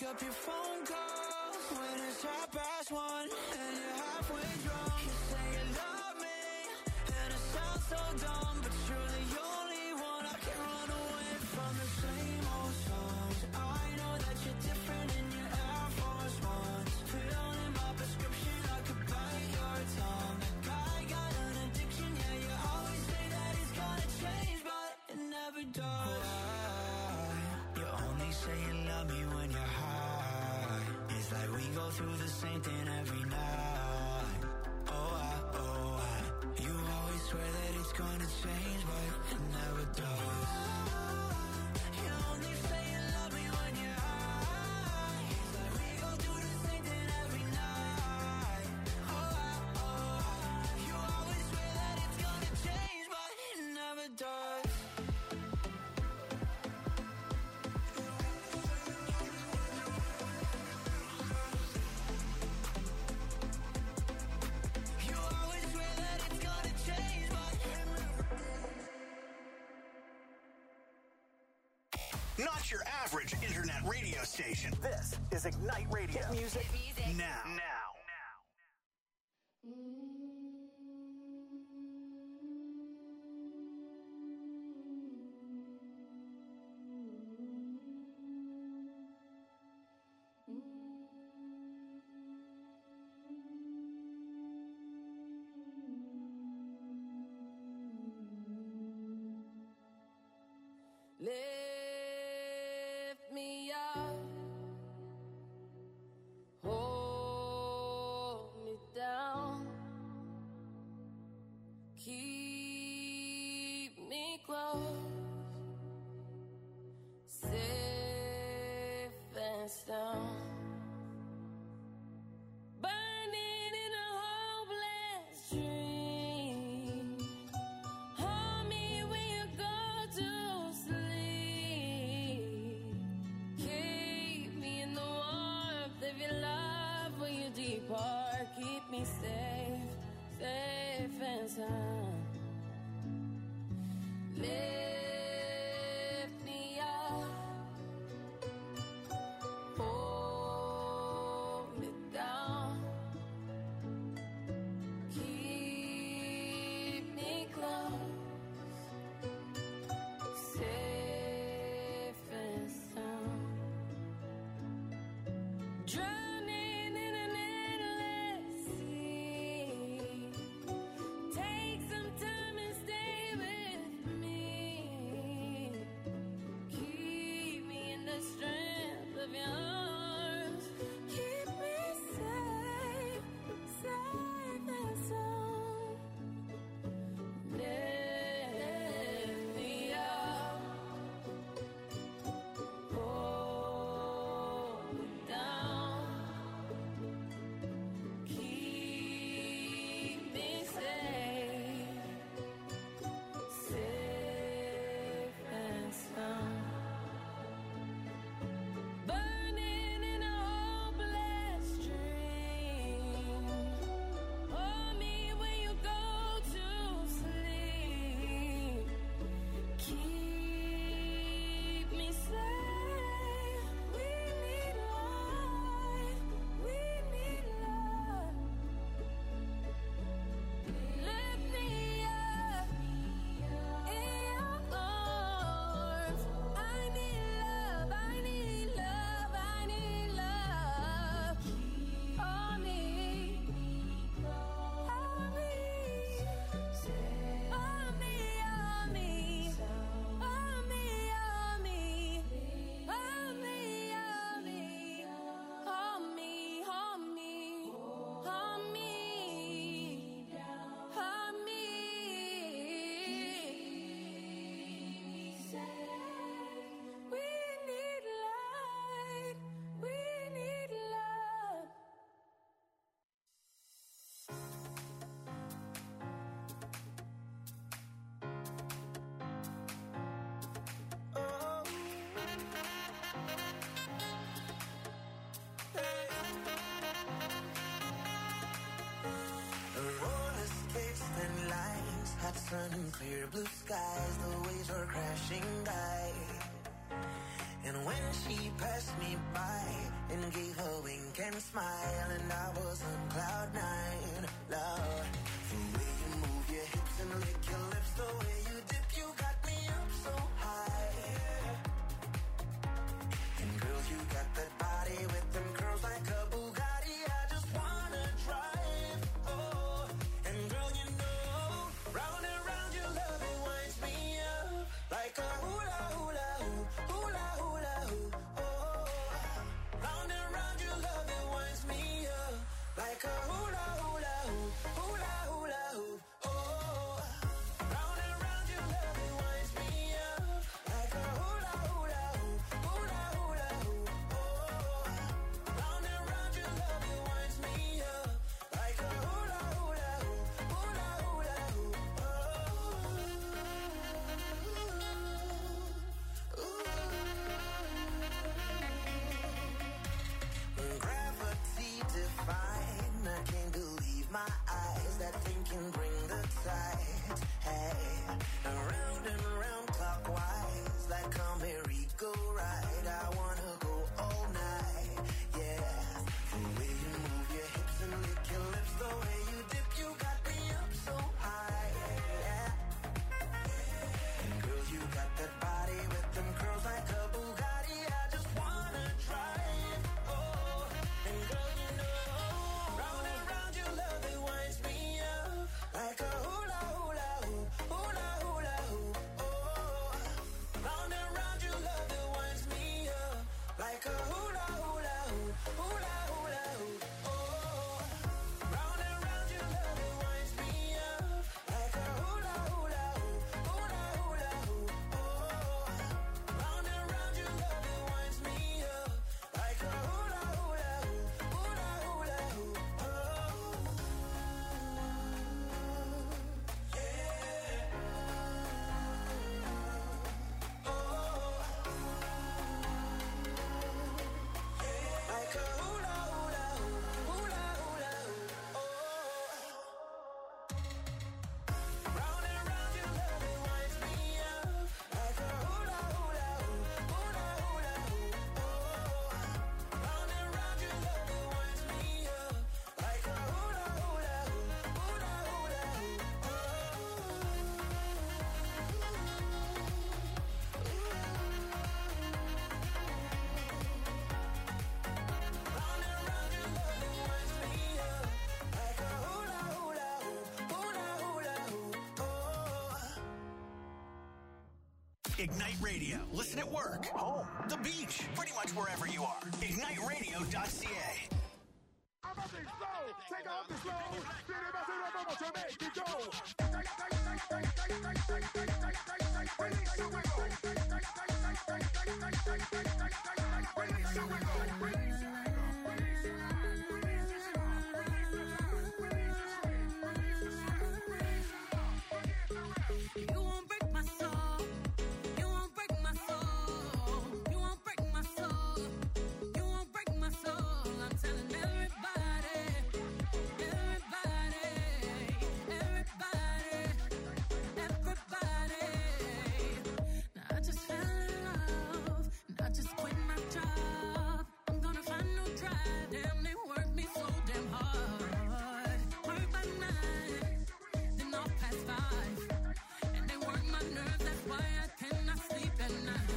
up your phone call when it's 1:30 and you're halfway drunk. You say you love me and it sounds so dumb, but you're the only one I can run away from. The same old songs. I know that you're different in your Air Force Ones. Filled in my prescription, I could bite your tongue. I got an addiction, yeah, you always say that it's gonna change, but it never does. You only say you love me when you're high. It's like we go through the same thing every night. You always swear that it's gonna change, but it never does. You only say you love me when you're high. It's like we go through the same thing every night. You always swear that it's gonna change, but it never does. Not your average internet radio station. This is Ignite Radio. Hit music now. Lift me up, hold me down, keep me close, safe and sound. Burning in a hopeless dream. Hold me when you go to sleep. Keep me in the warmth of your love when you depart. Keep me safe, safe and sound. Lift me up, hold me down, keep me close, safe and sound. Drowning in an endless sea. Take some time and stay with me. Keep me in the strength of your arms. Keep me safe, safe and sound. Lift me up, hold me down, keep me safe, safe and sound. Burning in a hopeless dream. Hold me when you go to sleep. Keep me safe. We need life. We need love. Lift me up in your arms. I need love. I need love. I need love. Hold me. Hold me. Hold me. Hold me. Hold me. Hold me. Hold me. Hold me. Hold me. Hold me. Hold me. We need light. We need love. Roller skates, thin lines, hot sun and clear blue skies. The waves are crashing by, and when She passed me by and gave a wink and smile, and I was on cloud nine. Love, the way you move your hips and lick your lips, the way you dip, you got me up so high. And girl, you got that body with them curls like a Bugatti. I just wanna drive. Oh, and girl, you know, round and round your love, it winds me up like a hula hula hoop, hula hula hoop. Oh, round and round your love, it winds me up like a hula hula hoop, hula hula hoop. Oh, round and round your love, it winds me up like a hula hula hoop, hula hula hoop. Oh, round and round your love, it winds me up like a hula hula hoop, hula hula hoop. Gravity define, I can't believe my eyes. That thing can bring the tides. Hey, around and round clockwise, like a merry-go-ride. I wanna go all night, yeah. The way you move your hips and lick your lips, the way you dip, you got me up so high, yeah. And girl, you got that body with them curls like a Bugatti. I just wanna drive. Oh, and girl, you know, round and round your love, it winds me up like a hula hula hoop, hula hula hoop. Oh, round and round your love, it winds me up like a hula hula hoop, hula hula hoop. Oh, round and round your love, it winds me up like a hula hula hoop, hula hula hoop. Oh, round and round your love, it winds me up like a hula hula hoop, hula hula hoop. Like a hula hula hoop, hula hula hoop. Round and round your love, it winds me up like a hula hula hoop, hula hula hoop. Round and round your love, it winds me up like a hula hula hoop, hula hula hoop. Round and round your love, it winds me up like a hula hula hoop, hula hula hoop. Ignite Radio. Listen at work, home, the beach, pretty much wherever you are. IgniteRadio.ca. I'm up and slow, take off the slow. Viene más una como se ve, que yo. Release your wiggle. Release your wiggle. You won't break my soul. You won't break my soul. You won't break my soul. You won't break my soul. I'm telling everybody, everybody, everybody, everybody. Now I just fell in love, and I just quit my job. I'm gonna find no drive. Damn, they work me so damn hard. Work by 9, then off past 5. And they work my nerves, that's why I cannot sleep at night.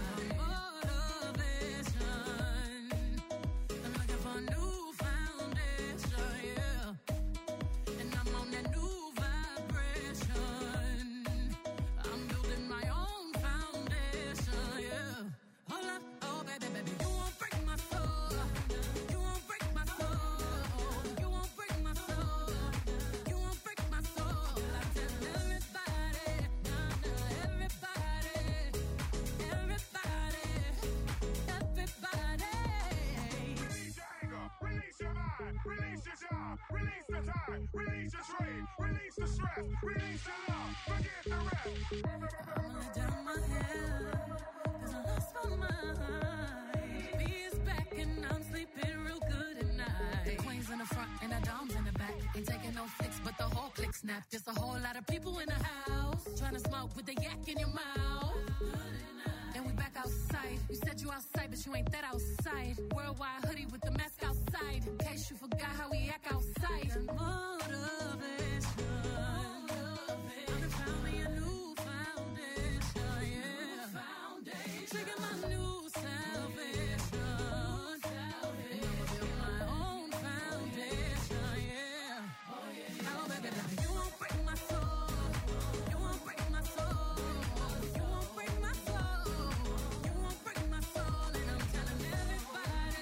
Motivation, I'm looking for a new foundation, yeah. And I'm on that new vibration. I'm building my own foundation, yeah. Hold up, oh baby, baby, you won't break my soul. You won't break my soul. You won't break my soul. You won't break my soul. I tell everybody, nah, everybody, everybody, everybody. Release your anger, release your mind, release your job, release the time, release your strain, release the stress, release the love, forget the rest. I'ma lay down my head, 'cause I lost my mind. B is back and I'm sleeping real good at night. The queen's in the front and the dom's in the back. Ain't taking no flicks, but the whole click snap. Just a whole lot of people in the house, trying to smoke with the yak in your mouth. And we back outside. You said you outside, but you you ain't that outside. Worldwide hoodie with the mask outside. In case you forgot how we act outside. Motivation. I found me a new foundation, yeah. Trigger my new salvation. And I'ma build my own foundation, yeah. Oh, baby, you won't break my soul. You won't break my soul. You won't break my soul. You won't break my soul. And I'm telling everybody,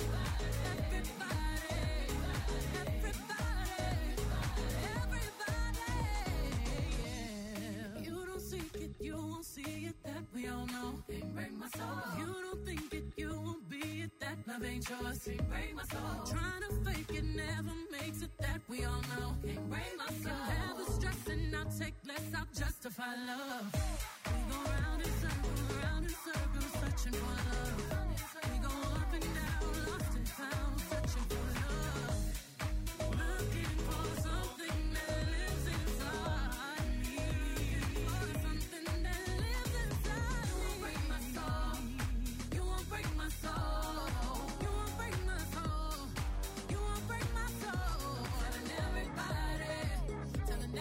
yeah. You don't seek it, you won't see it, that we all know. Can't break my soul. You don't think it, you won't be it, that love ain't yours. Can't break my soul. Trying to fake it never makes it, that we all know. Can't break my soul. Never stressing, I'll take less, I'll justify love. We go round in circles, searching for love. We go up and down, lost and found, searching for love. Looking for something that lives inside me. For something that lives inside me. You won't break my soul. You won't break my soul. You won't break my soul. You won't break my soul. Telling everybody, everybody,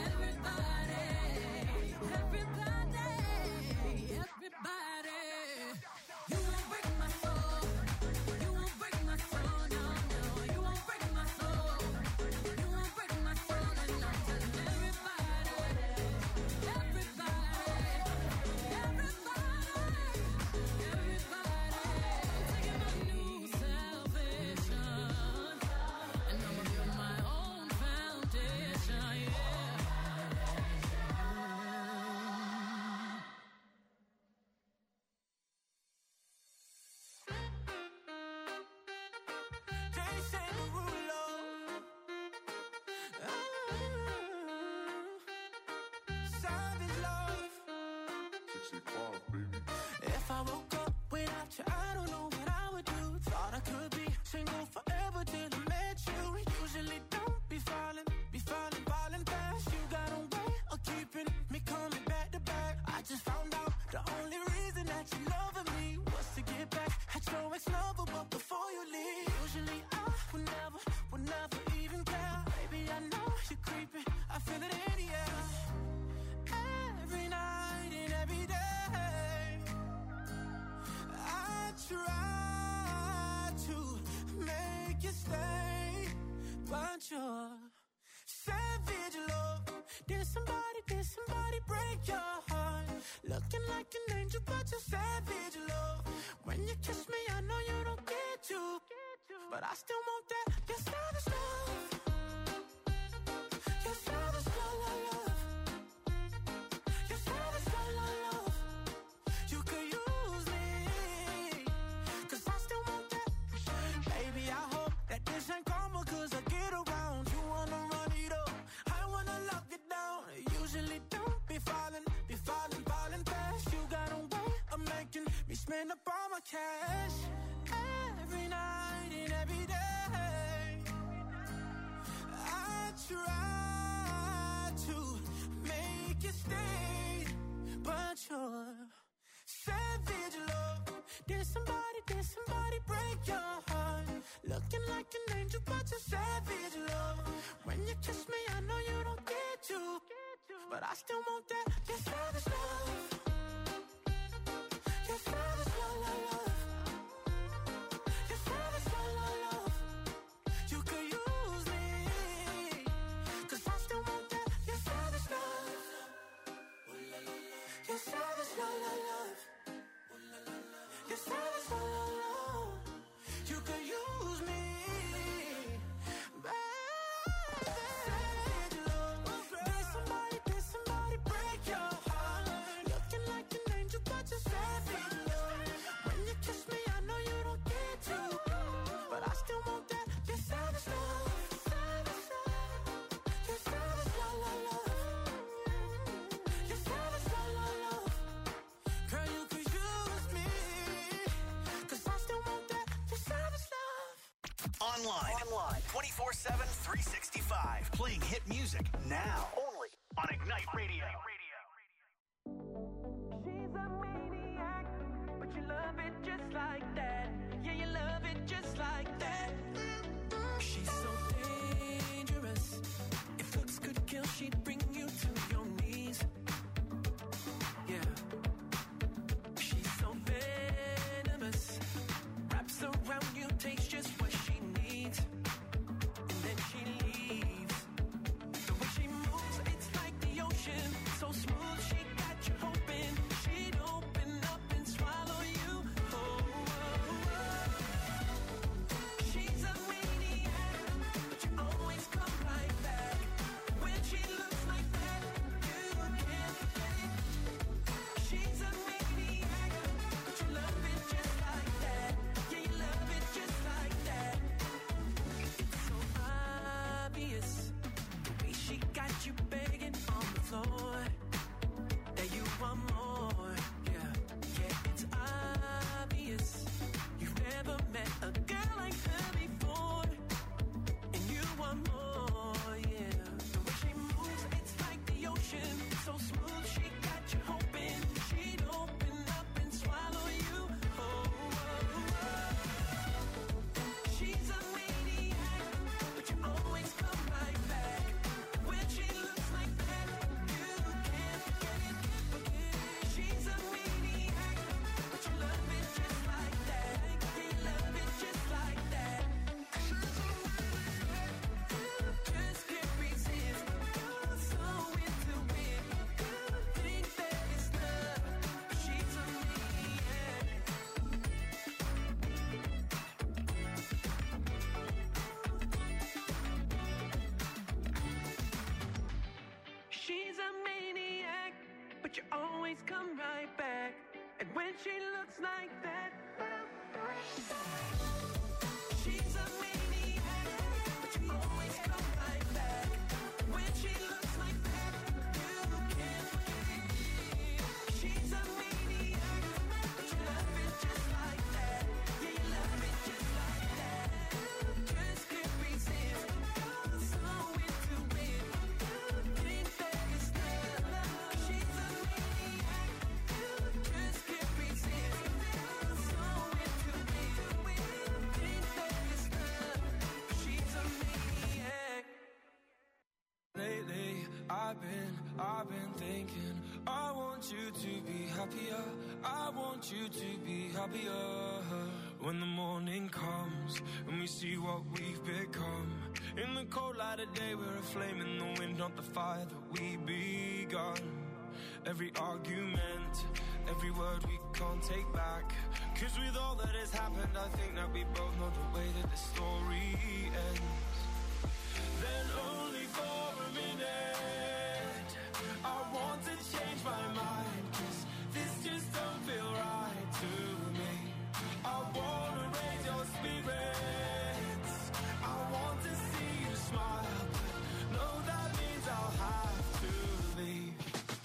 everybody. You won't break my soul. You won't break my soul. No, no. You won't break my soul. You won't break my soul. And I'm telling everybody, everybody, taking my new salvation. And I'ma build my own foundation, yeah. Jason Derulo. Savage love. 65, baby. If I woke up without you, I don't know what I would do. Thought I could be single forever till I met you. Usually don't be falling fast. You got a way of keeping me coming back to back. I just found out the only reason that you loving me was to get back at your ex-lover, but before you leave, usually I would never even care. Baby, I know you're creeping, I feel it in the air. Every night and every day, I try to make you stay, but you're savage love. Did somebody break your heart? Looking like an angel, but you're savage love. When you kiss me, I know you don't get to, but I still want that. You're savage love. You're savage love, love. You're savage love, love. You could use me, 'cause I still want that. Baby, I hope that this ain't karma, 'cause I get around. You wanna run it up, I wanna lock it down. Usually don't be falling fast. You got a way of making me spend up all my cash. Every night and every day, I try to make you stay, but you're savage love. Did somebody break your heart? Looking like an angel, but you're savage love. When you kiss me, I know you don't get to, but I still want that. You're savage love. You're savage love, love, love. You're savage love, love, love. You could use me, 'cause I still want that. You're savage love. You're savage love, love, love. You're savage love, love, love. You could use me, baby. Savage love. Did somebody break your heart? Looking like an angel, but you're savage love. When you kiss me, I know you don't get to, but I still want that. You're savage love. You're savage love, love, love. You're savage love, love, love. Girl, you could use me, 'cause I still want that. You're savage love. Online. 24/7, 365. Playing hit music now. Only on Ignite Radio. She's a maniac, but you love it just like that. come right back. And when she looks like that, she's a maniac, but you always come right back. When she looks like that, you can't forget. She's a maniac, but you love it just like that. Yeah, you love it just like that. Just can't resist. You're so into it. Think that it's love. She's a maniac. Just can't resist. You're so into it. Think that it's love. She's a maniac. Lately, I've been thinking, I want you to be happier. I want you to be happier. When the morning comes and we see what we've become. In the cold light of day, we're a flame in the wind, not the fire that we begun. Every argument, every word we can't take back. 'Cause with all that has happened, I think that we both know the way that the story ends. Then only for a minute, I want to change my mind. 'Cause this just don't feel right to me. I wanna raise your spirits. I want to see you smile. But no, that means I'll have to leave.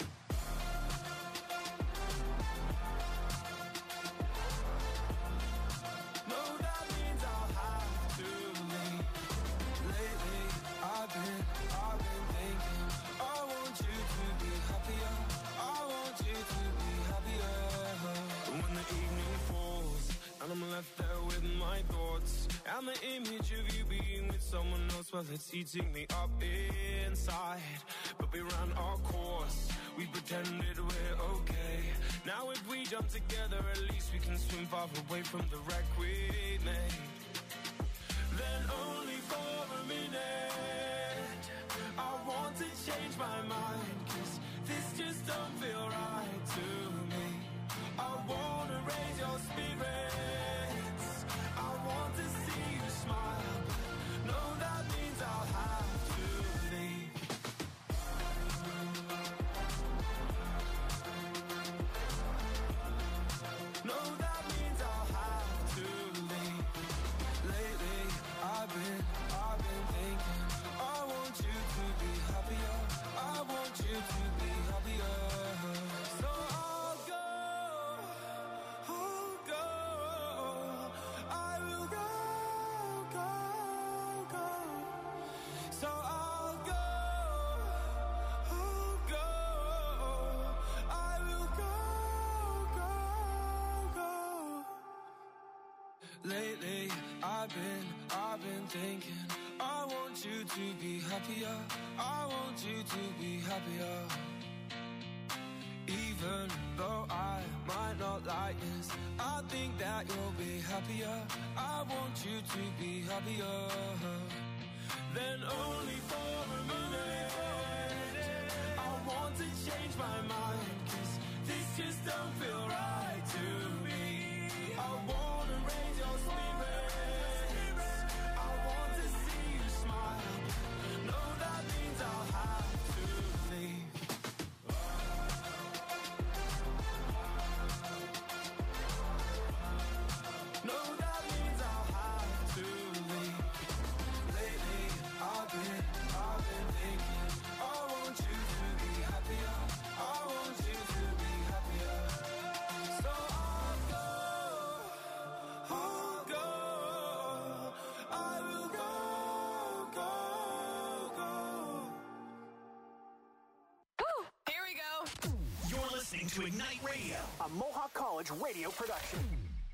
No, that means I'll have to leave. Lately, I've been thinking, I want you to be happier. I want you to be happier. When the evening falls and I'm left there with my thoughts and the image of you being with someone else, well, it's eating me up inside. But we ran our course, we pretended we're okay. Now if we jump together, at least we can swim far away from the wreck we made. Then only for a minute, I want to change my mind. 'Cause this just don't feel right to me. I wanna raise your spirits. I want to see you smile. No, that means I'll have to leave. No, that means I'll have to leave. Lately, I've been thinking, I want you to be happier. I want you to be happier. So I'll go. I will go. So I'll go. I will go. Lately, I've been thinking, I want you to be happier. I want you to be happier. Even though I might not like this, I think that you'll be happier. I want you to be happier. Then only for a minute, I want to change my mind. 'Cause this just don't feel right to me. I wanna raise your spirits. I want to see you smile. No, that means I'll have to leave. No, that means I'll have to leave. Lately, I've been thinking, I want you to be happier. I want you to be happier. So I'll go. I will go. Here we go. You're listening to Ignite Radio. A Mohawk College radio production.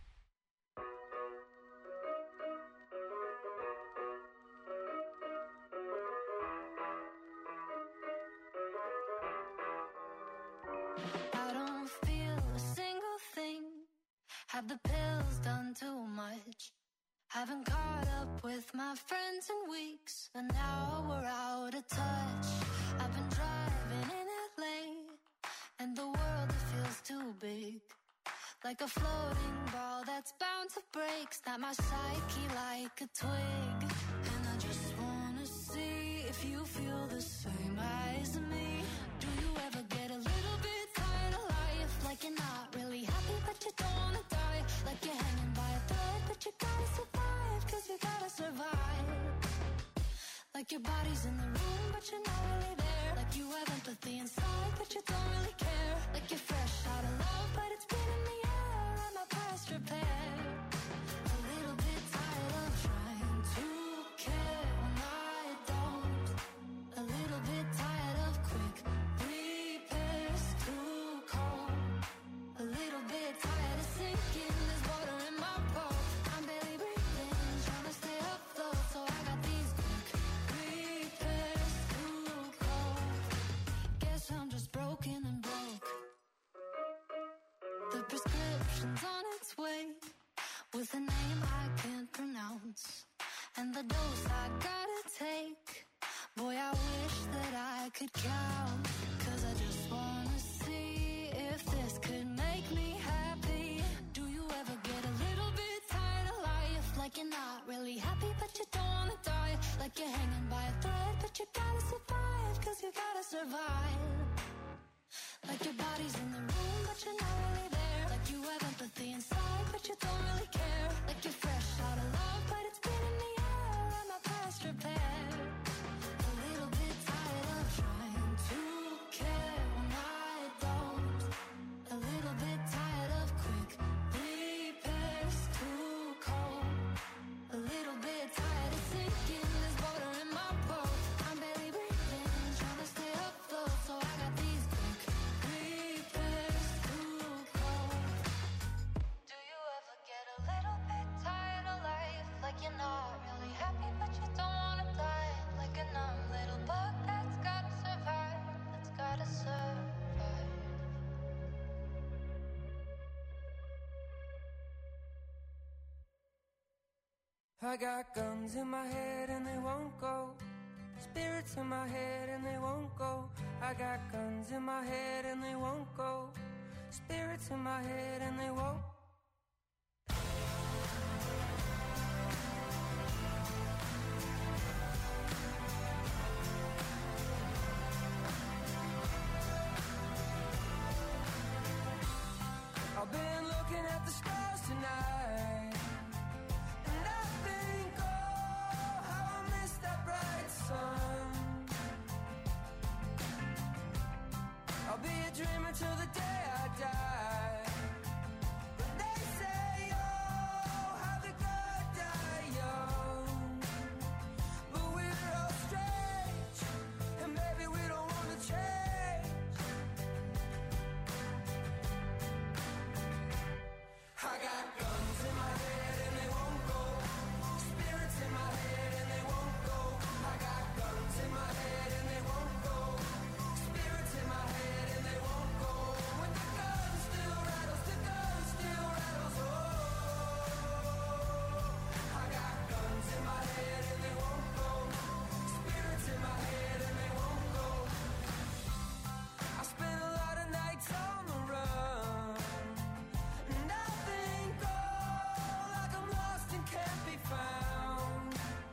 I don't feel a single thing. Have the pills done too much? Haven't caught up with my friends in weeks, and now we're out of touch. I've been driving in LA, and the world, it feels too big. Like a floating ball that's bound to break. Snap my psyche like a twig. And I just wanna see if you feel the same as me. Do you ever get a little bit tired of life? like you're not really happy, but you don't wanna die. Like you're hanging by a thread, but you gotta survive, 'cause you gotta survive. Like your body's in the room, but you're not really there. Like you have empathy inside, but you don't really care. Like you're fresh out of love, but it's been in the air, and my past repair. A little bit tired of trying to care when I don't. A little bit tired of quick repairs, too cold. A little bit tired of sinking, there's water in my boat. I'm barely breathing, trying to stay afloat, so I got these quick repairs, too cold. Guess I'm just broken and broke. The prescription's on its way, with a name I can't pronounce, and the dose I gotta take. Boy, I wish that I could count, 'cause I just wanna see if this could make me happy. Do you ever get a little bit tired of life? Like you're not really happy, but you don't wanna die. Like you're hanging by a thread, but you gotta survive, 'cause you gotta survive. Like your body's in the room, but you're not really there. Like you have empathy inside, but you don't really care. Like you're fresh out of love, but it's been in the air, and my past repair. A little bit tired of trying to care when I don't. A little bit tired of quick repairs, too cold. A little bit tired of sinking, there's water in my boat. I'm barely breathing, trying to stay afloat, so I got these quick repairs, too cold. Do you ever get a little bit tired of life? Like you're not really happy, but you don't wanna die. Like a numb little bug that's gotta survive, that's gotta survive. I got guns in my head and they won't go. Spirits in my head and they won't go. I got guns in my head and they won't go. Spirits in my head and they won't. I've been looking at the stars tonight, and I think, oh, how I miss that bright sun. I'll be a dreamer till the day I die. But they say, oh, how the good die young. But we're all strange, and maybe we don't want to change. I got guns in my head and they won't go. Spirits in my head and they won't go. I got guns in my head and they won't go. Spirits in my head and they won't go. When the gun still rattles, the gun still rattles. Oh, I got guns in my head and they won't go. Spirits in my head and they won't go. I spent a lot of nights on the run, and I think, oh, like I'm lost and can't be found.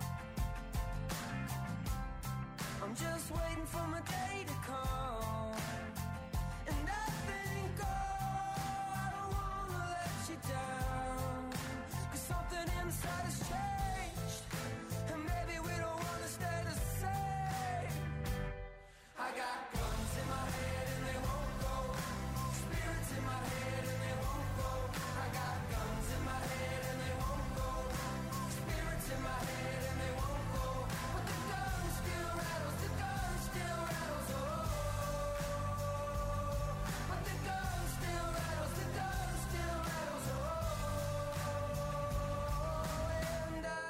I'm just waiting for my day to come, and I think, oh, I don't wanna let you down, 'cause something inside has changed, and maybe we don't wanna stay the same. I got guns in my head and they won't go. Spirits in my head and they won't go. I got guns in my head and they won't go. Spirits in my head and they won't go. But the gun still rattles, the gun still rattles. Oh, but the gun still rattles, the gun still rattles. Oh, and I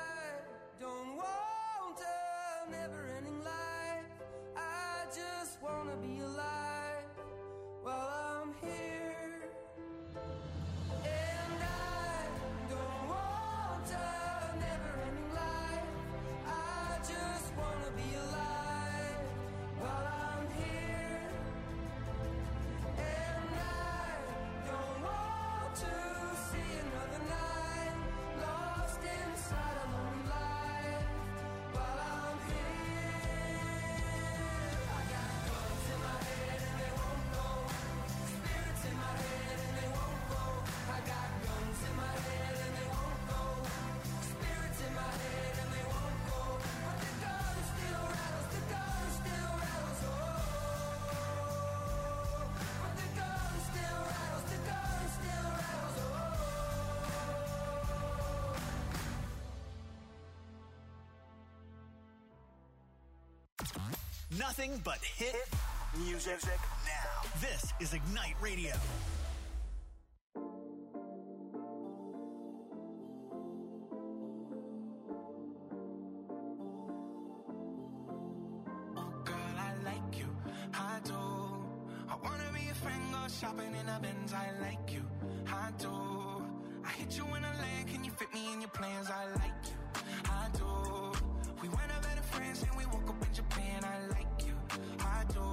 Nothing but hit Music. now. This is Ignite Radio. Girl, I like you, I do. I wanna be a friend, go shopping in a Benz. I like you, I do. I hit you in a land, can you fit me in your plans? I like you, I do. We went up better friends and we woke up in Japan. I like you, I do.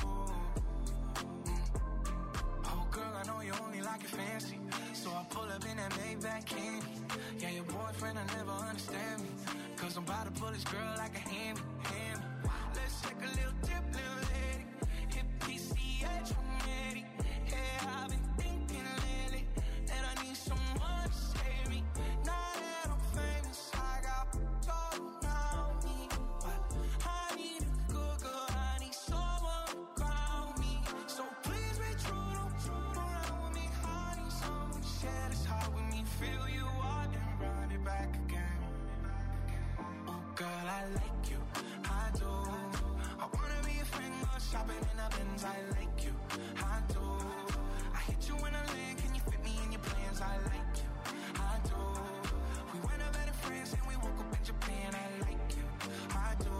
Oh girl, I know you only like it fancy, so I pull up in that Maybach candy. Yeah, your boyfriend will never understand me, cause I'm about to pull this girl like a hand. Let's take a little dip, little lady. Hit PCH from Eddie. Yeah, I've been thinking lately that I need someone to save me. Now that I'm famous, I got all around me, but I need a good girl. I need someone to ground me. So please be true, don't shoot around with me. I need someone to share this heart with me. Feel you up and run it back again. Oh girl, I like you, I do. I wanna be a friend, go shopping in a Benz. I like you, I do. I hit you in a land, can you fit me in your plans? I like you, I do. We went up better friends and we woke up in Japan. I like you, I do.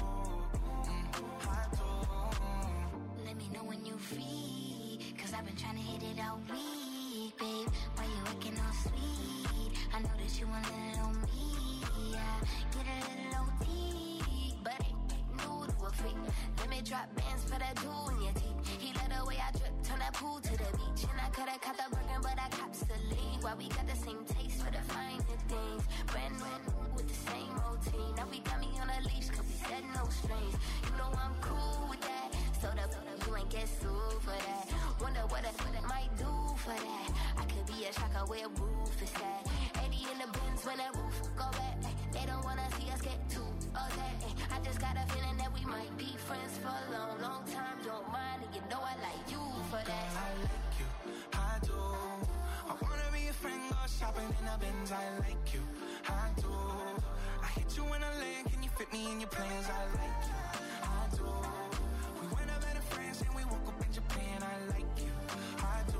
I do. Let me know when you free, cause I've been trying to hit it all week, babe. Why you acting all sweet? I know that you want a little me, yeah. Get a little OT, but ain't new to a freak. Let me drop bands for that jewel in your teeth. He let the way I drip, turn that pool to the beach. And I coulda caught the Birkin, but I cops the lead. Why we got the same taste for the finer things. Brand new with the same routine. Now we got me on a leash, cause we said no strings. You know I'm cool with that. So you ain't get sued for that. Wonder what I might do for that. I could be a shocker where roof is at. 80 in the Benz when that roof go back. They don't wanna see us get too upset. I just got a feeling that we might be friends for a long, long time. Don't mind, and you know I like you for that. Girl, I like you, I do. I wanna be a friend, go shopping in a Benz. I like you, I do. I hit you in a land, can you fit me in your plans? I like you, I do. We went up better friends and we woke up in Japan. I like you, I do.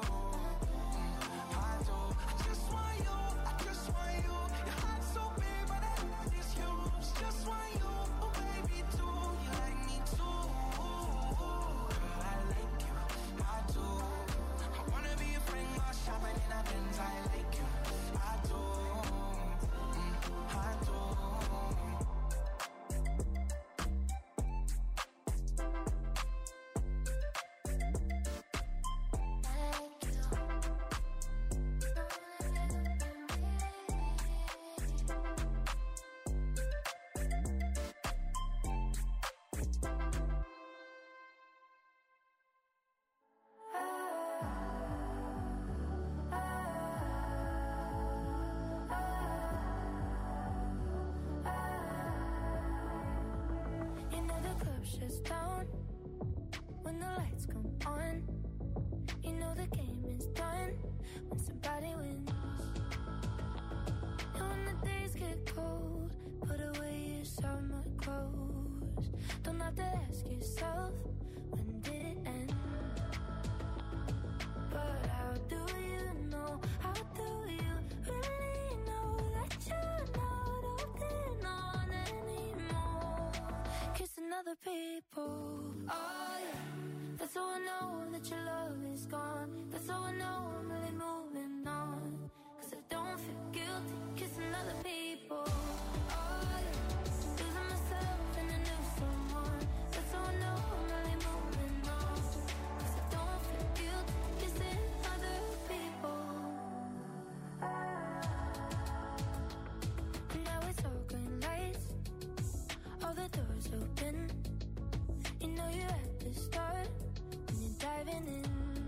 I do. I just want you, I just want you. Your heart's so big, but that heart is huge. Just want you, oh baby, do you like me too? Girl, I like you, I do. I wanna be a friend, go shopping in a Benz. I like you, I do. I do. Shuts down when the lights come on. You know the game is done when somebody wins. And when the days get cold, put away your summer clothes. Don't have to ask yourself, when did it end? But how do you know? How do you really know that you're not holding on anymore? Kissing other people. Oh yeah, that's how I know that your love is gone. That's how I know I'm really moving on. Cause I don't feel guilty kissing other people. Oh yeah, losing myself in a new someone. That's how I know I'm really moving on. Cause I don't feel guilty kissing other people. And now it's all green lights, all the doors open. You know you're at the start when you're diving in.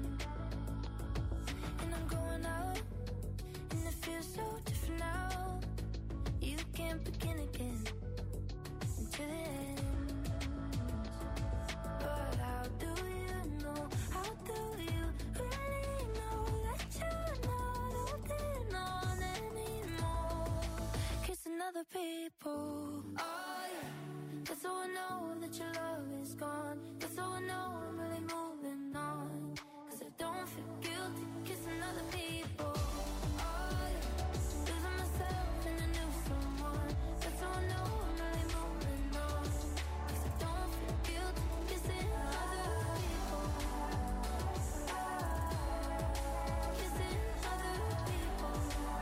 And I'm going out, and it feels so different now. You can't begin again until the end. But how do you know? How do you really know that you're not holding on anymore? Kissing other people. Oh yeah, that's so I know that your love is gone. That's so I know I'm really moving on. Cause I don't feel guilty kissing other people. Oh yeah, losing myself in a new someone. That's so I know I'm really moving on. Cause I don't feel guilty kissing other people. Kissing other people.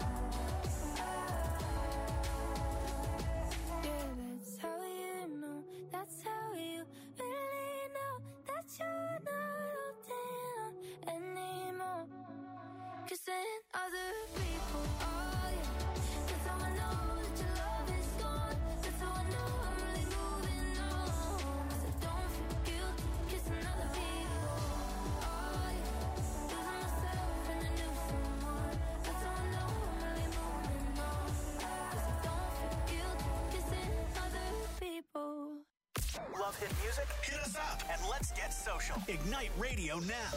Yeah, that's how you know. That's how you really know that you're not holding on anymore. Kissing other people, oh yeah. That's how I know that your love is gone. That's how I know I'm really moving on. 'Cause I don't feel guilty kissing other people, oh yeah. Losing myself in a new someone. That's how I know I'm really moving on. 'Cause I don't feel guilty kissing other people. Love hit music? Hit us up and let's get social. Ignite Radio now.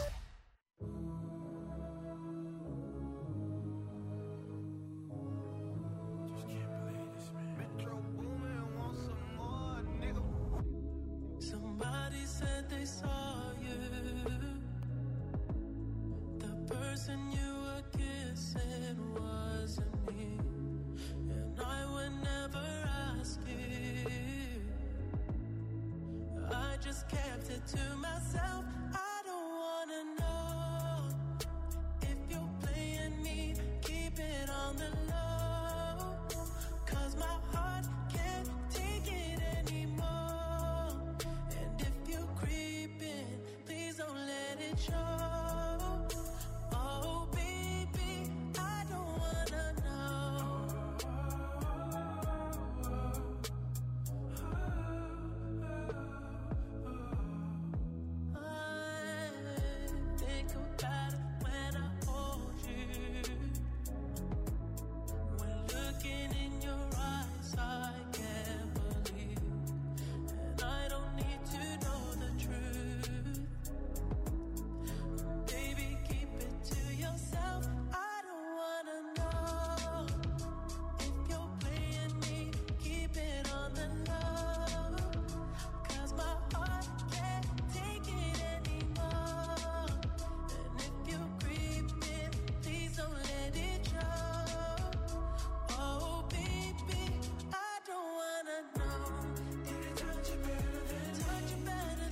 Somebody said they saw you. The person you were kissing wasn't me. And I would never ask you. I just kept it to myself. I don't wanna know if you're playing me. Keep it on the low. 'Cause my heart can't take it anymore. And if you're creeping, please don't let it show. Oh baby, I don't wanna know. I think about it when I hold you. When looking in your eyes, I can't believe. And I don't need to know the truth. Baby, keep it to yourself. I don't wanna know if you're playing me. Keep it on the low. 'Cause my heart can't take it anymore. And if you're creeping, please don't let it show. Oh baby, I don't wanna know. Did it touch you better than me? Why'd you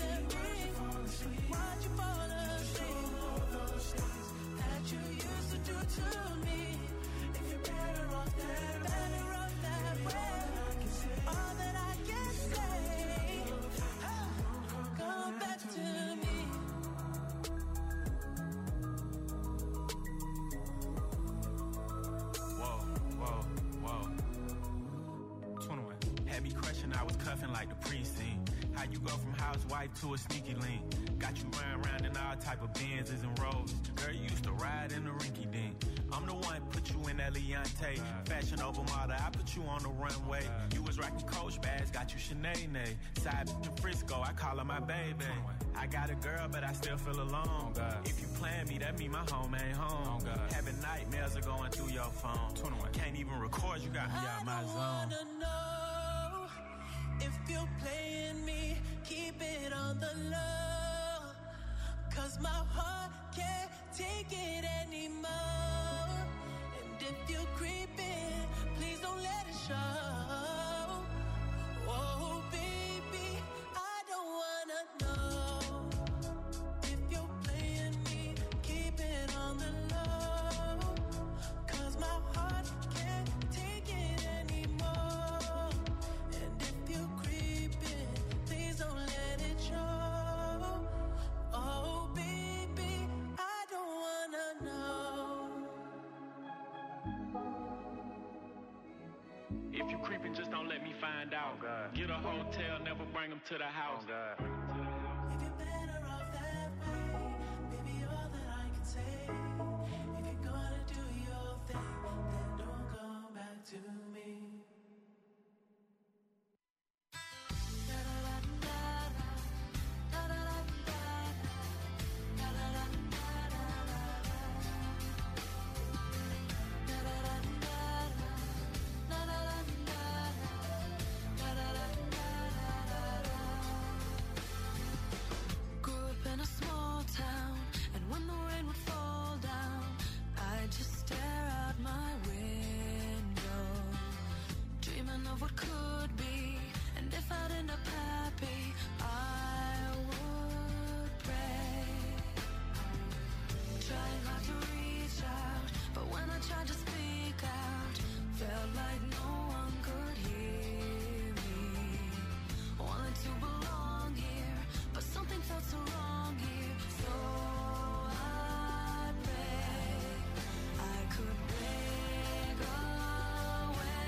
fall asleep? That you used to do to me. If you're better off that way. All that I can say, come back to me. Whoa. 21. Had me crushing, I was cuffing like the precinct. How you go from housewife to a sneaky link? Got you running around in all type of Benzes and Rolls. Girl, you used to ride in the rinky dink. I'm the one put you in that Leontay. Fashion over model, I put you on the runway. You was rocking Coach bags, got you Sinead. Side to Frisco, I call her my baby. I got a girl, but I still feel alone. If you plan me, that mean my home ain't home. Having nightmares are going through your phone. 21. Can't even record, you got me out my zone. I wanna know if you're playing me. Keep it on the low. 'Cause my heart can't take it anymore. And if you're creeping, please don't let it show. Oh baby, I don't wanna know if you're playing me. Keep it on the low. 'Cause my heart can't take it anymore. And if you're creeping, please don't let it show. Oh baby, I don't wanna know. If you creeping, just don't let me find out. Get a hotel, never bring them to the house. If you're better off that way, baby, all that I can say. If you're gonna do your thing, then don't come back to me. of what could be. And if I'd end up happy, I would pray. Trying hard to reach out, but when I tried to speak out, felt like no one could hear me. Wanted to belong here, but something felt so wrong here. So I pray I could break away.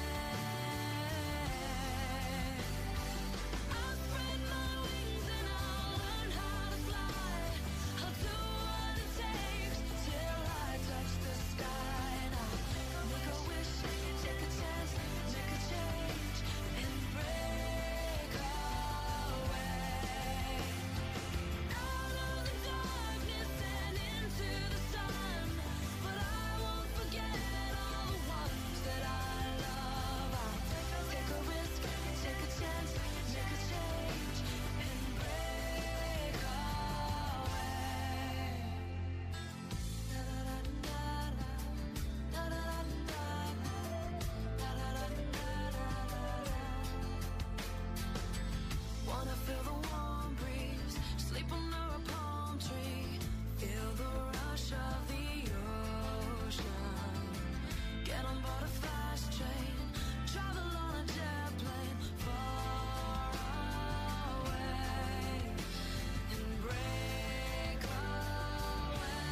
I'll spread my wings and I'll learn how to fly. I'll do what it takes till I touch the sky. And I'll make a wish, take a chance, make a change, and break away. Out of the darkness and into the sun, but I won't forget all the ones that I love. I'll take a risk, take a chance, make a change, and break away. Wanna feel the warm breeze, sleep under a palm tree, feel the rush of the ocean. Get on board a fast train, travel on a jet plane, far away, and break away.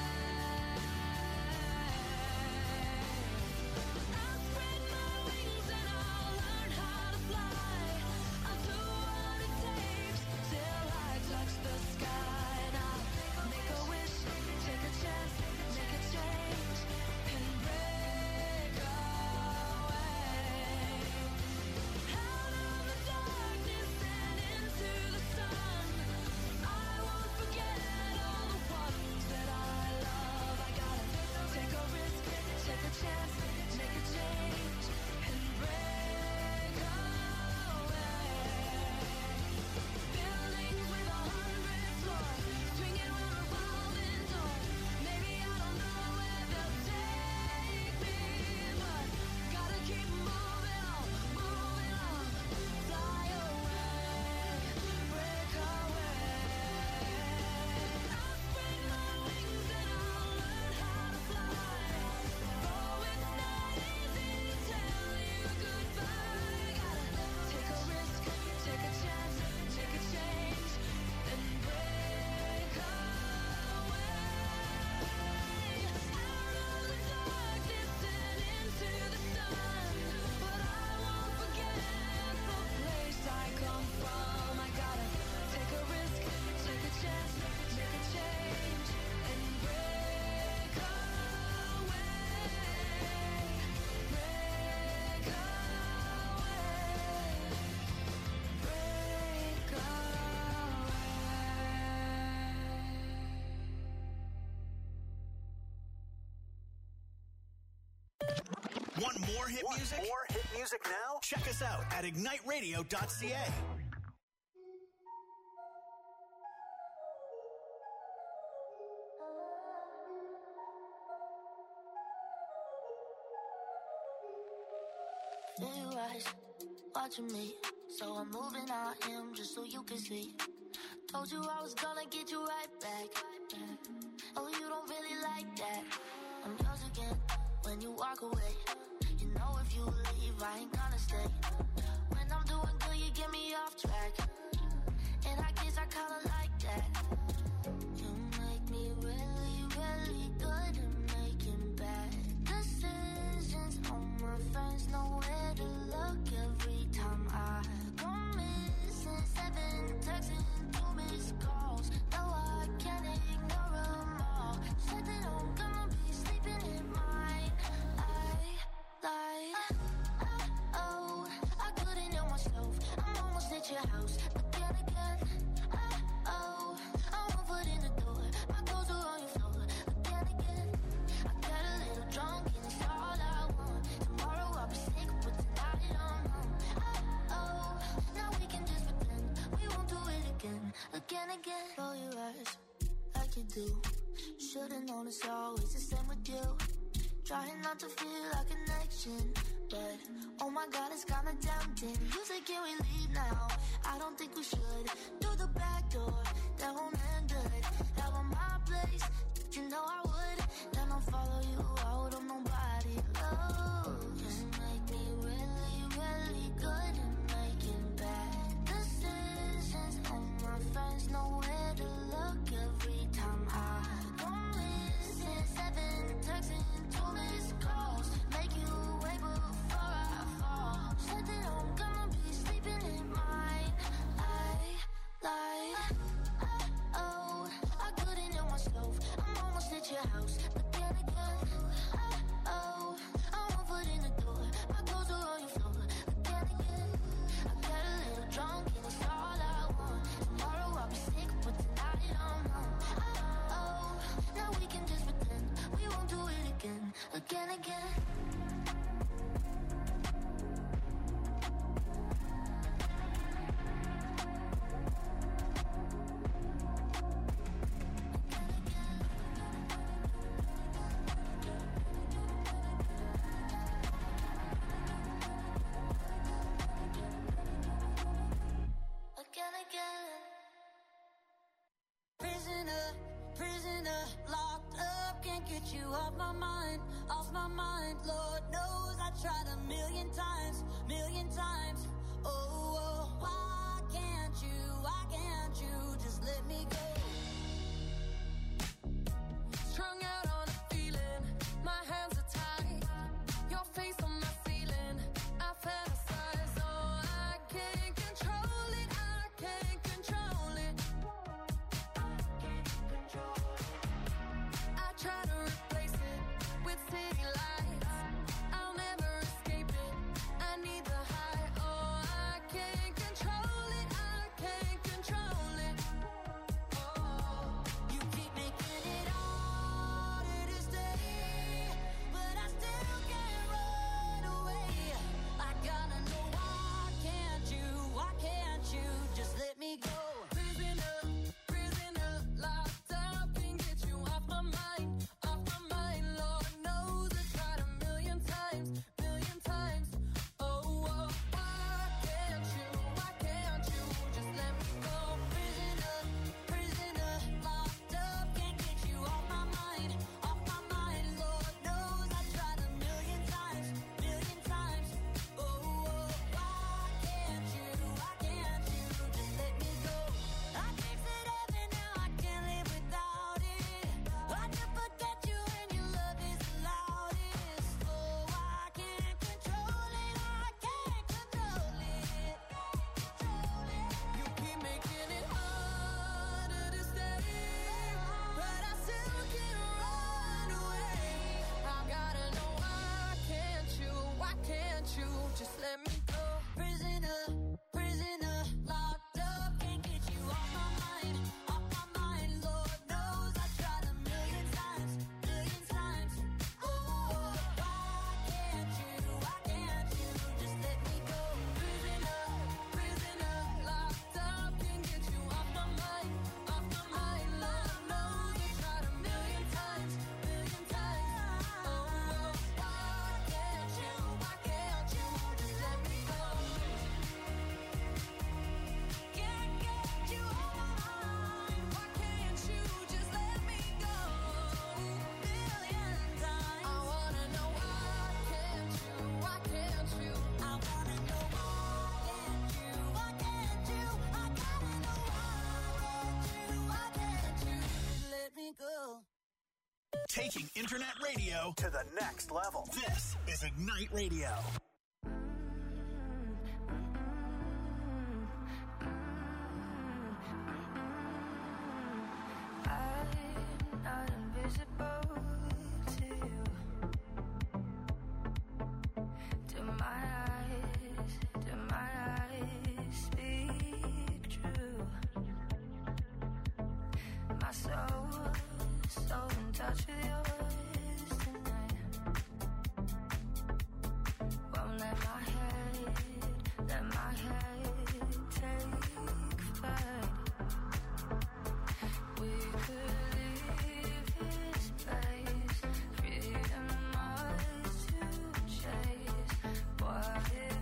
I'll spread my wings and I'll learn how to fly. I'll do what it takes till I touch the sky. And I'll make a wish, take a chance, make a change, and break away. Out of the darkness and into the sun, I won't forget all the ones that I love. I gotta take a risk, take a chance, make a change, and break away. Buildings with 100 floors, swinging with revolving doors. Maybe I don't know where they'll take me, but gotta keep moving on, fly away, break away. I'll spread my wings and I'll learn how to fly. Oh, it's not easy to tell you goodbye. Gotta take a risk, take a chance, make a change, and break away. Out of the darkness and into the sun, but I won't forget the place I come from. I gotta take a risk, take a chance, make a change, and break away. Break away. Want more hit music? More hit music now? Check us out at igniteradio.ca. Blue eyes watching me, so I'm moving on him just so you can see. Told you I was gonna get you right back. Oh, you don't really like that. I'm yours again when you walk away. You know if you leave, I ain't gonna stay. When I'm doing good, you get me off track. And I guess I kinda like that. You make me really, really good at making bad decisions. All my friends know where to look every time I go missing. 7 texts and 2 missed calls. No, I can't ignore them all. Said that I'm gonna be sleeping in mine. Oh, I couldn't help myself. I'm almost at your house, but then again, oh, I won't put in the door. My clothes are on your floor, but then again, I got a little drunk and it's all I want. Tomorrow I'll be sick, but tonight I'm home. Oh, now we can just pretend we won't do it again. Roll your eyes like you do. Should've known it's always the same with you. Trying not to feel a connection, but oh my my God, it's kinda tempting. You say, can we leave now? I don't think we should. Through the back door, that won't end good. Have on my place, you know I would. Then I'll follow you out on nobody loves. You make me really, really good at making bad decisions. All my friends know where to look every time I go missing. 7 texts and 2 missed calls. Make you wait before I fall. Said that I'm gonna be sleeping in mine. Oh, I couldn't help myself. I'm almost at your house, but then again, oh, I'm 1 foot in the door. My clothes are on your floor, but then again, I got a little drunk and it's all I want. Tomorrow I'll be sick, but tonight I'm home. Oh, now we can just pretend we won't do it again. Prisoner, locked up, can't get you off my mind. Lord knows I tried a million times. Oh, why can't you just let me go? Strung out on a feeling, my hands are tied. Your face on my ceiling, I fantasize. Oh, I can't control it, I try to replace it with city lights. I'll never escape it. I need the high. Oh, I can't control it. Oh, you keep making it harder to stay, but I still can't run away. I gotta know why can't you just let me go? Prisoner, locked up, can't get you off my mind. Lord knows I tried a million times. Oh, why can't you just let me go? Prisoner, locked up, can't get you off my mind. Lord knows I tried a million times. Oh, why can't you just let me go? I tasted heaven, now I can't live without it. I can forget you and your love is the loudest. Oh, I can't control it. You keep making it harder to stay, but I still can't run away. I gotta know why can't you just let me go? Prisoner, locked up, can't get you off my mind. Lord knows I tried a million times. Oh, why can't you just let me go? Prisoner, locked up, can't get you off my mind. Lord knows I tried a million times. Oh, why can't you just let me go? Can't get you off my mind. Why can't you just let me go? Million times. I wanna know why can't you? I wanna know why can't you? I gotta know why can't you just let me go? Taking internet radio To the next level. This is Ignite Radio. I'm not invisible to you. Do my eyes speak true? My soul's so in touch with yours tonight. Won't let my head take flight. We could leave this place, freedom ours to chase. What if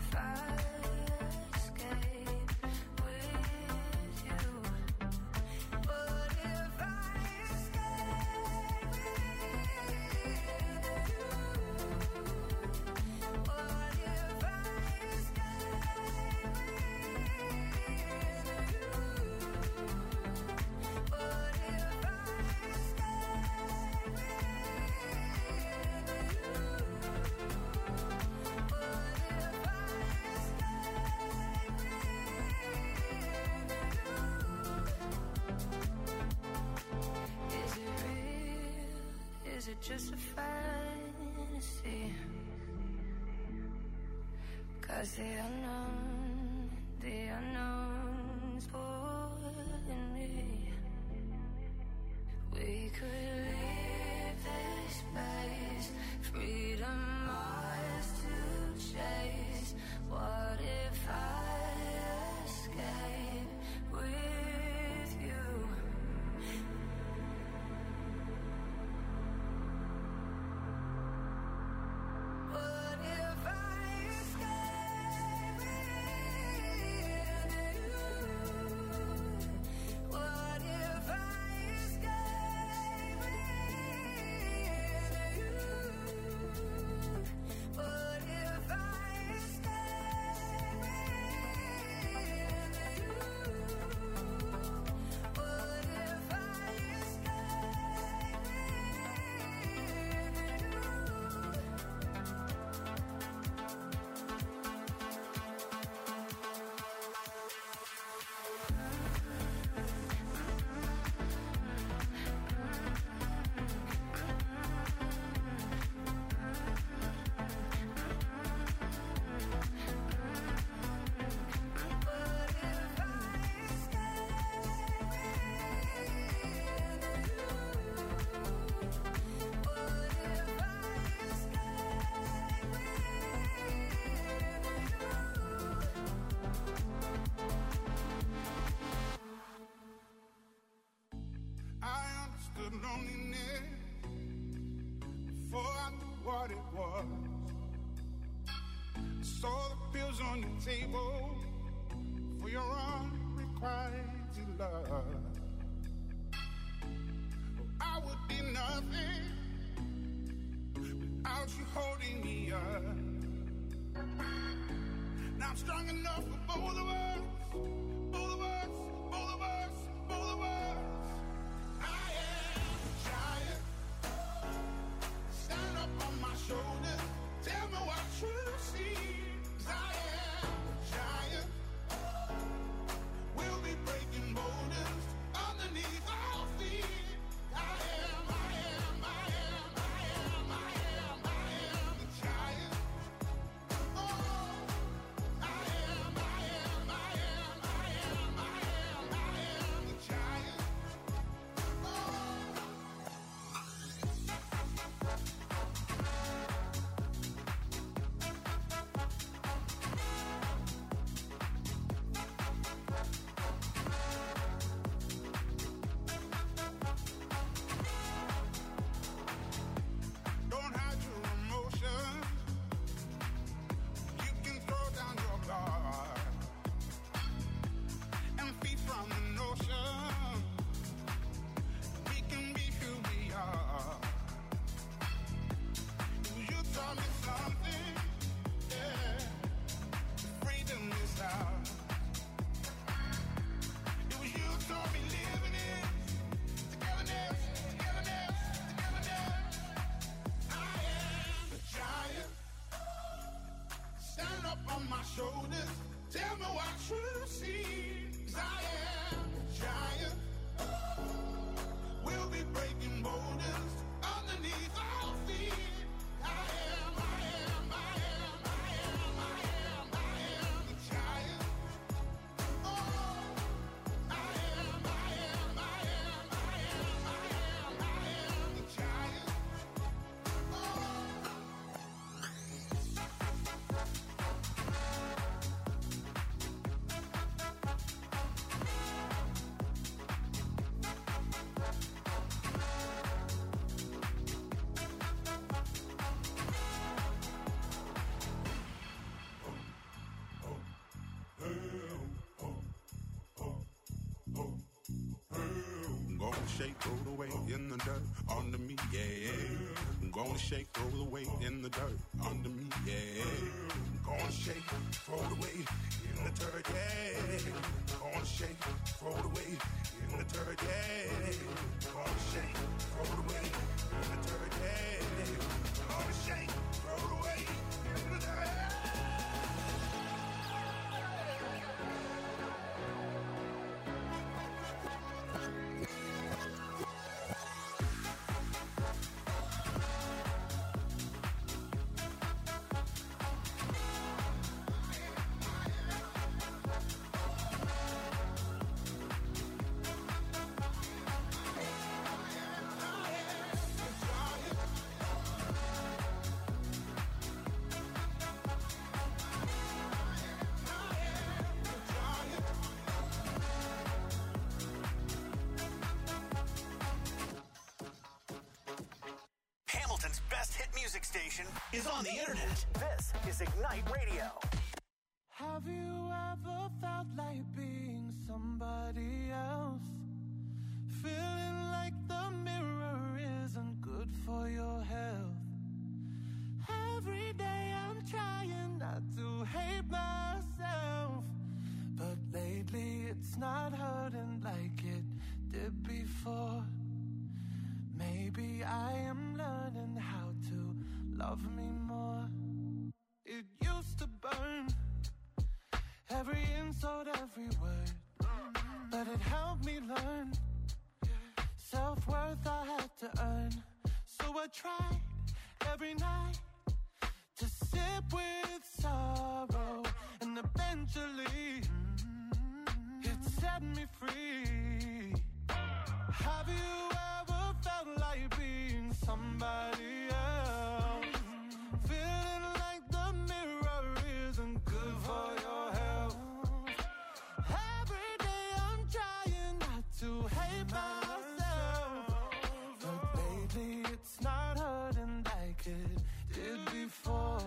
it just a fantasy? 'Cause the unknown's pulling me. We could leave this space, freedom ours to chase. What if I escape with you? What if I escape with you? What if I escape with you? What if I escape with you? What if I escape I understood loneliness before I knew what it was. Saw the pills on the table for your unrequited love. I would be nothing without you holding me up. Now I'm strong enough for both of us, both of us, both of us, both of us. I am a giant. Stand up on my shoulders. Tell me what you see. 'Cause I am a giant. We'll be breaking boulders underneath our feet. I am, I am, I am, I am, I am, I am the giant. Oh, I am, I am, I am, I am, I am, I am the giant. Don't hide your emotions. You can throw down your guard and feed from the notion. We can be who we are. You taught me something, yeah. Freedom is ours. It was you taught me living it. Togetherness, togetherness, togetherness. I am a giant. Stand up on my shoulders. Tell me what you see. 'Cause I am a giant. We'll be breaking boulders underneath our feet. I am, I am, I am, I am, I am, I am the giant. Oh, I am, I am, I am, I am, I am, I am the giant. Gonna shake, roll the weight in the dirt under me, yeah. Gonna shake, roll the weight in the dirt under me, yeah. Gonna shake, roll the weight in the dirt, yeah. Gonna shake, roll the weight in the dirt, yeah. Gonna shake, roll the weight in the dirt, yeah. Gonna shake, roll the weight in the dirt. music station is on the internet. This is Ignite Radio. Have you ever felt like being somebody else? Feeling like the mirror isn't good for your health. Every day I'm trying not to hate myself, but lately it's not hurting like it did before. Maybe I am learning how to love me more. It used to burn, every insult, every word, but it helped me learn. Self-worth I had to earn, so I tried every night to sit with sorrow, and eventually it set me free. Have you ever felt like being somebody else? Feeling like the mirror isn't good for your health. Every day I'm trying not to hate myself, but lately it's not hurting like it did before.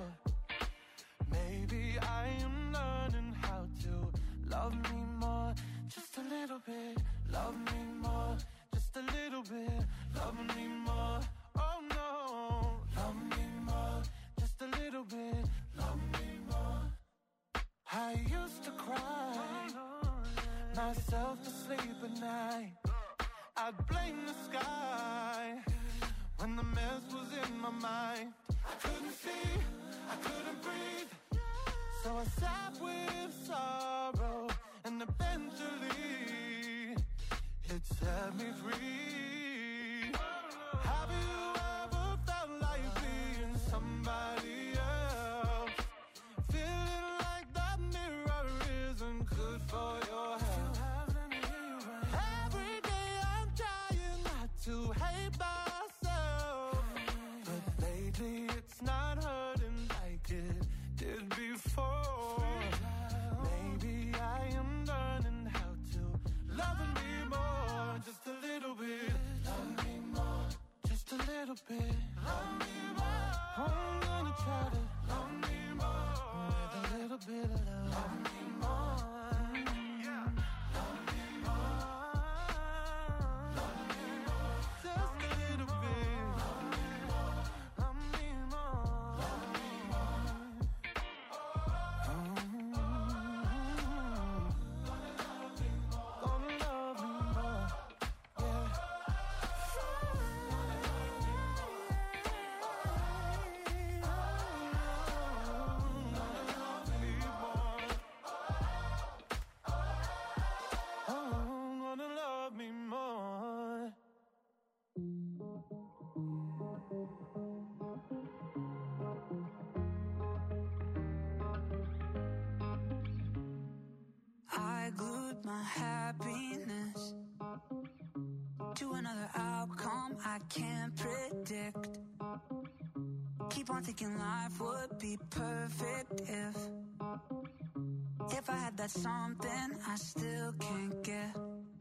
Maybe I am learning how to love me more, just a little bit. Love me more, just a little bit. Love me more, oh no. Love me more, just a little bit. Love me more. I used to cry myself to sleep at night. I'd blame the sky when the mess was in my mind. I couldn't see, I couldn't breathe, so I sat with sorrow, and eventually it set me free. Have you ever felt like being somebody else? Feeling like that mirror isn't good for your health. Every day I'm trying not to hate myself, but lately it's not hurting like it did before. Maybe I am learning how to love me more, just a little bit. Love me more, just a little bit. Love me more. I'm gonna try to love me more with a little bit of love. Love me more. Love me more. Love me more. Just a little bit. Love me more. Love me more. Love me more. Gonna love me more. Yeah. Gonna love me more. I glued my happiness to another outcome I can't predict. Keep on thinking life would be perfect if I had that something I still can't get.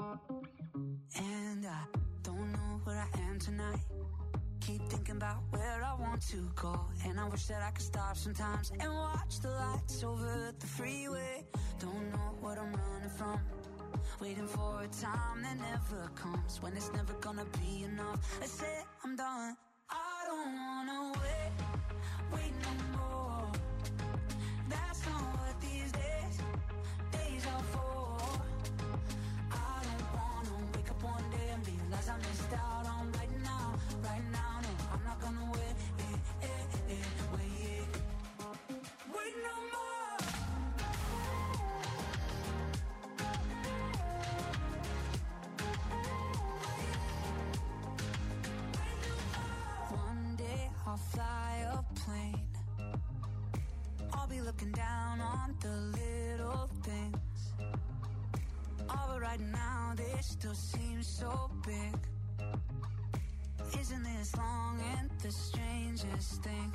And I don't know where I am tonight. Keep thinking about where I want to go, and I wish that I could stop sometimes and watch the lights over the freeway. Don't know what I'm running from, waiting for a time that never comes, when it's never gonna be enough. I say I'm done. I don't wanna wait no more. That's not what these days are for. I don't wanna wake up one day and realize I missed out on right now. No, I'm not gonna wait no more. One day I'll fly a plane. I'll be looking down on the little things. All but right now they still seem so big. Isn't this long and the strangest thing?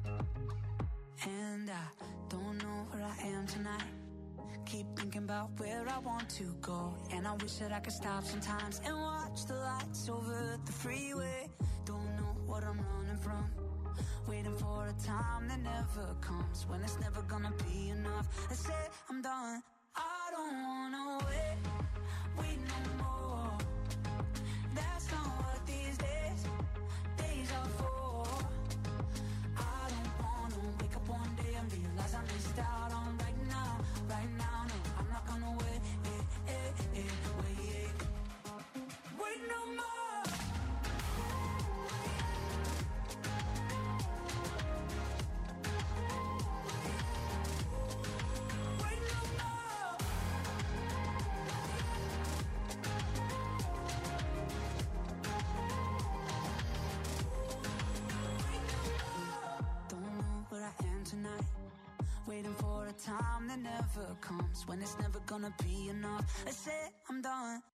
And I don't know where I am tonight. Keep thinking about where I want to go, and I wish that I could stop sometimes and watch the lights over the freeway. Don't know what I'm running from, Waiting for a time that never comes, when it's never gonna be enough. I say I'm done. I don't wanna wait no more. That's not what these days are for. I don't wanna wake up one day and realize I missed out on right now, no, I'm not gonna wait no more. Wait no more. Don't know where I am tonight. Waiting for a time that never comes, when it's never gonna be enough. I said I'm done.